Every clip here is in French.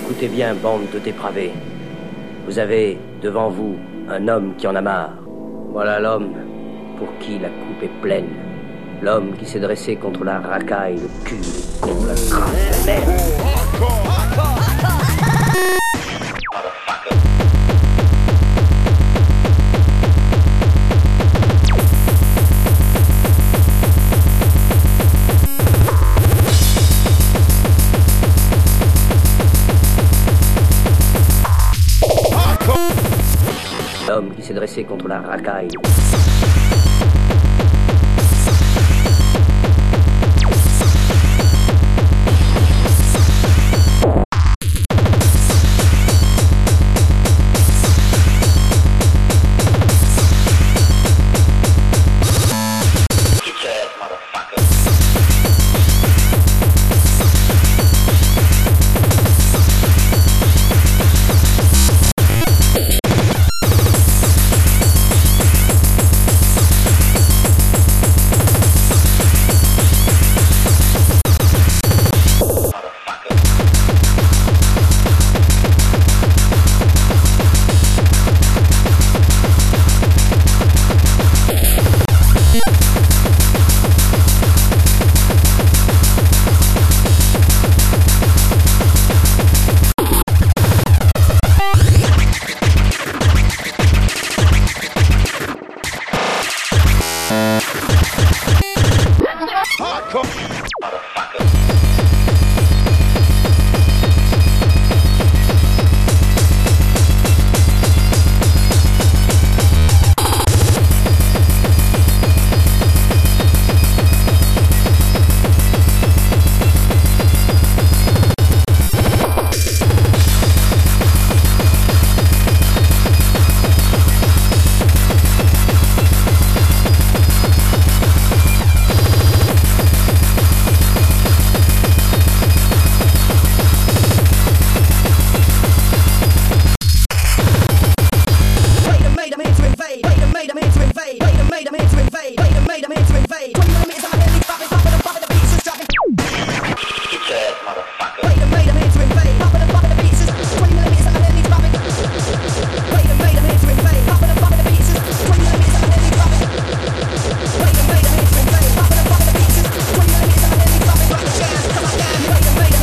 Écoutez bien, bande de dépravés. Vous avez devant vous un homme qui en a marre. Voilà l'homme pour qui la coupe est pleine. L'homme qui s'est dressé contre la racaille, le cul, le con, la crasse, la merde. L'homme qui s'est dressé contre la racaille.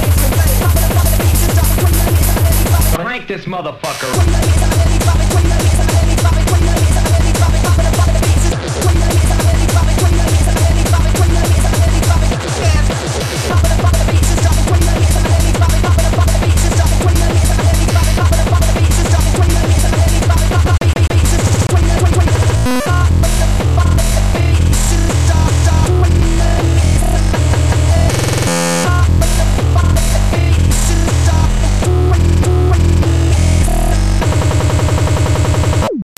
This motherfucker.